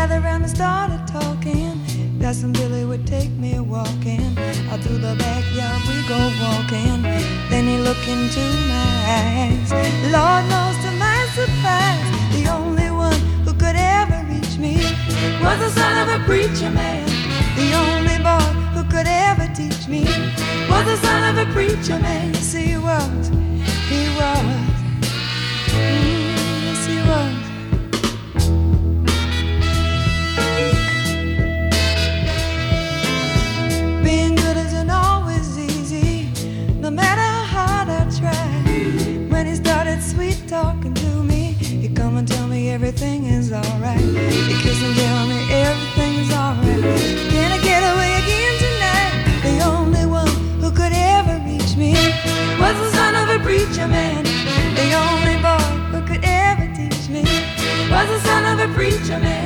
gathered around and started talking. Cousin Billy would take me walking. Out through the backyard we go walking. Then he looked into my eyes. Lord knows to my surprise, the only one who could ever reach me was the son of a preacher man. The only boy who could ever teach me was the son of a preacher man. Yes, he was. He was. Yes, he was. Being good isn't always easy, no matter how hard I try. When he started sweet talking to me, he'd come and tell me everything is alright. He'd kiss and tell me everything is alright. Can I get away again tonight? The only one who could ever reach me was the son of a preacher man. The only boy who could ever teach me was the son of a preacher man.